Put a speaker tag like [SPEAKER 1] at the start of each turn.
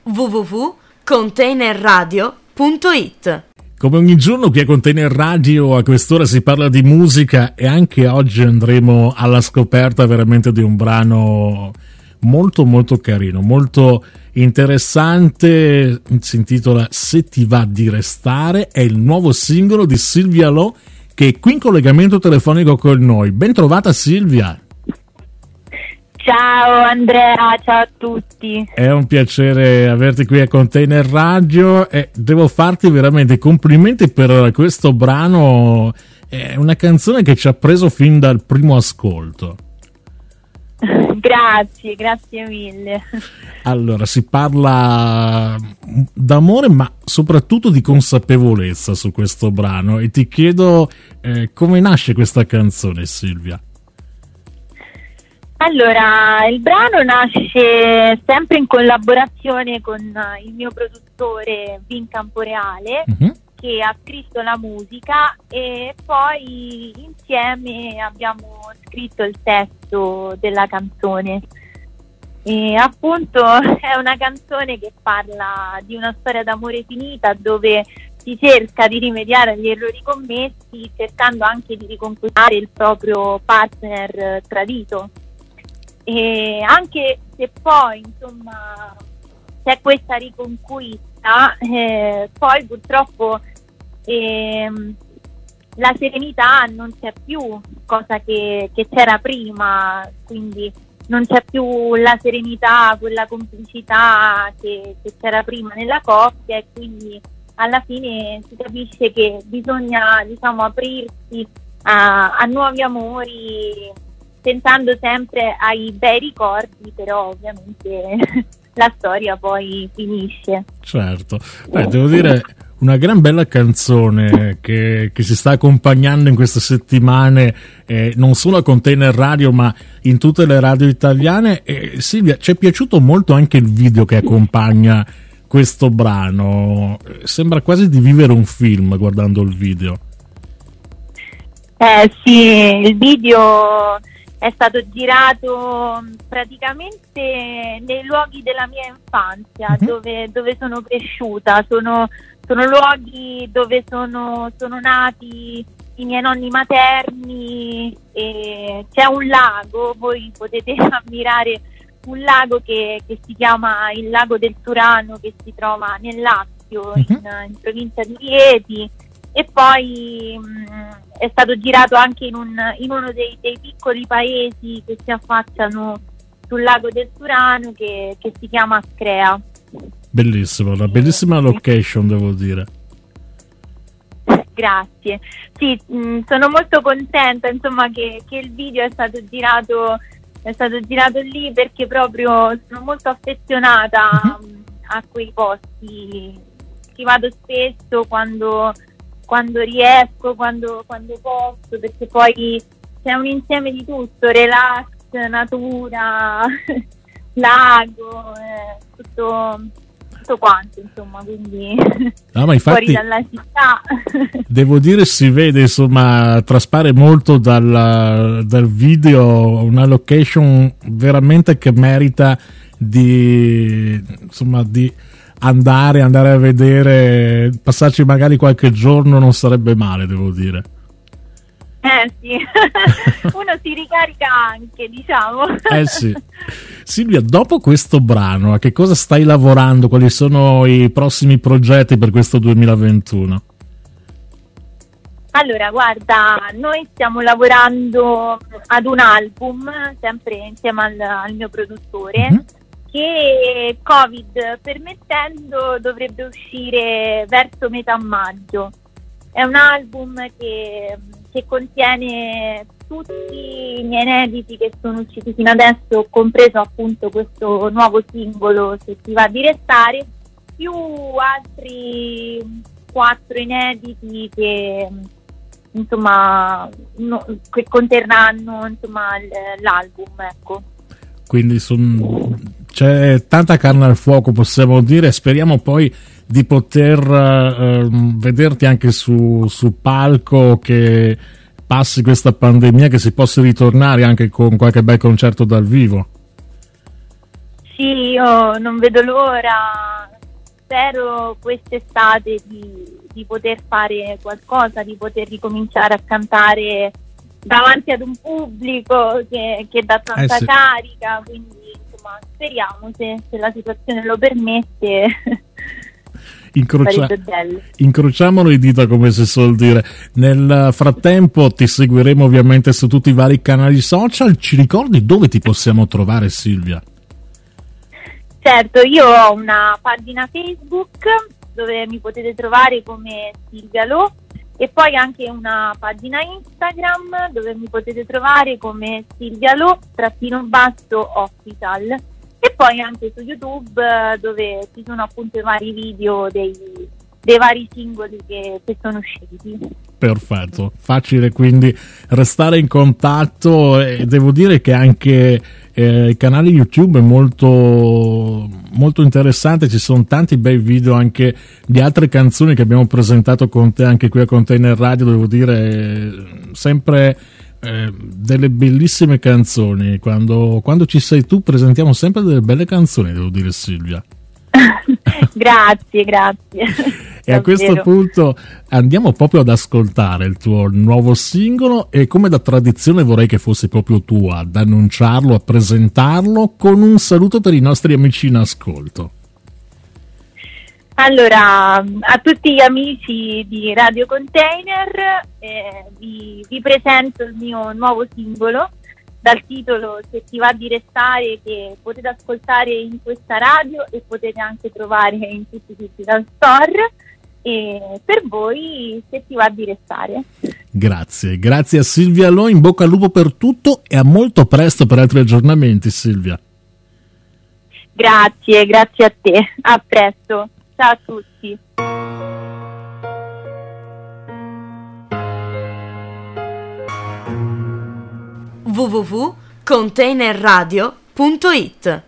[SPEAKER 1] www.containerradio.it.
[SPEAKER 2] Come ogni giorno qui a Container Radio a quest'ora si parla di musica e anche oggi andremo alla scoperta veramente di un brano molto molto carino, molto interessante. Si intitola Se ti va di restare, è il nuovo singolo di Silvia Lo che è qui in collegamento telefonico con noi. Ben trovata Silvia.
[SPEAKER 3] Ciao Andrea, ciao a tutti.
[SPEAKER 2] È un piacere averti qui a Container Radio e devo farti veramente i complimenti per questo brano. È una canzone che ci ha preso fin dal primo ascolto.
[SPEAKER 3] Grazie mille.
[SPEAKER 2] Allora, si parla d'amore ma soprattutto di consapevolezza su questo brano e ti chiedo come nasce questa canzone, Silvia?
[SPEAKER 3] Allora, il brano nasce sempre in collaborazione con il mio produttore Vin Camporeale, che ha scritto la musica, e poi insieme abbiamo scritto il testo della canzone. E appunto è una canzone che parla di una storia d'amore finita, dove si cerca di rimediare agli errori commessi, cercando anche di riconquistare il proprio partner tradito. E anche se poi insomma c'è questa riconquista, poi purtroppo la serenità non c'è più, cosa che c'era prima, quindi non c'è più la serenità, quella complicità che c'era prima nella coppia, e quindi alla fine si capisce che bisogna, diciamo, aprirsi a nuovi amori, pensando sempre ai bei ricordi, però ovviamente la storia poi finisce.
[SPEAKER 2] Certo, devo dire una gran bella canzone che si sta accompagnando in queste settimane, non solo a Container Radio ma in tutte le radio italiane. Silvia, ci è piaciuto molto anche il video che accompagna questo brano, sembra quasi di vivere un film guardando il video.
[SPEAKER 3] Sì, il video è stato girato praticamente nei luoghi della mia infanzia, dove sono cresciuta. Sono luoghi dove sono nati i miei nonni materni, e c'è un lago, voi potete ammirare un lago che si chiama il Lago del Turano, che si trova nel Lazio, in provincia di Rieti. E poi è stato girato anche in uno dei piccoli paesi che si affacciano sul lago del Turano, che si chiama Screa.
[SPEAKER 2] Bellissimo, una bellissima location, devo dire.
[SPEAKER 3] Grazie. Sì, sono molto contenta, insomma, che il video è stato girato lì, perché proprio sono molto affezionata a quei posti. Ci vado spesso quando riesco, quando posso, perché poi c'è un insieme di tutto: relax, natura, lago, tutto quanto, insomma, quindi
[SPEAKER 2] ma infatti,
[SPEAKER 3] fuori dalla città.
[SPEAKER 2] Devo dire, si vede, insomma, traspare molto dal video, una location veramente che merita di andare a vedere, passarci magari qualche giorno non sarebbe male, devo dire.
[SPEAKER 3] Sì, uno si ricarica anche, diciamo.
[SPEAKER 2] Sì. Silvia, dopo questo brano, a che cosa stai lavorando? Quali sono i prossimi progetti per questo 2021?
[SPEAKER 3] Allora, guarda, noi stiamo lavorando ad un album, sempre insieme al mio produttore, che, Covid permettendo, dovrebbe uscire verso metà maggio. È un album che contiene tutti i miei inediti che sono usciti fino adesso, compreso appunto questo nuovo singolo Se ti va di restare, più altri 4 inediti che insomma che conterranno, insomma, l'album, ecco.
[SPEAKER 2] Quindi c'è tanta carne al fuoco, possiamo dire. Speriamo poi di poter vederti anche su palco, che passi questa pandemia, che si possa ritornare anche con qualche bel concerto dal vivo.
[SPEAKER 3] Sì, io non vedo l'ora. spero quest'estate di poter fare qualcosa, di poter ricominciare a cantare davanti ad un pubblico che dà tanta carica, quindi insomma speriamo, se la situazione lo permette.
[SPEAKER 2] Incrociamo le dita, come si suol dire. Nel frattempo ti seguiremo ovviamente su tutti i vari canali social. Ci ricordi dove ti possiamo trovare, Silvia?
[SPEAKER 3] Certo, io ho una pagina Facebook dove mi potete trovare come Silvia Lo, e poi anche una pagina Instagram dove mi potete trovare come Silvia Lo_official, e poi anche su YouTube dove ci sono appunto i vari video dei vari singoli che sono usciti.
[SPEAKER 2] Perfetto, facile quindi restare in contatto, e devo dire che anche il canale YouTube è molto, molto interessante, ci sono tanti bei video anche di altre canzoni che abbiamo presentato con te anche qui a Container Radio, devo dire sempre delle bellissime canzoni. Quando ci sei tu presentiamo sempre delle belle canzoni, devo dire, Silvia.
[SPEAKER 3] Grazie.
[SPEAKER 2] E a questo punto andiamo proprio ad ascoltare il tuo nuovo singolo, e come da tradizione vorrei che fosse proprio tu ad annunciarlo, a presentarlo con un saluto per i nostri amici in ascolto.
[SPEAKER 3] Allora, a tutti gli amici di Radio Container vi presento il mio nuovo singolo dal titolo Se ti va di restare, che potete ascoltare in questa radio e potete anche trovare in tutti i digital store. E per voi, Se ti va di restare.
[SPEAKER 2] Grazie a Silvia Lo, in bocca al lupo per tutto e a molto presto per altri aggiornamenti, Silvia.
[SPEAKER 3] Grazie a te, a presto, ciao a tutti.
[SPEAKER 1] www.containerradio.it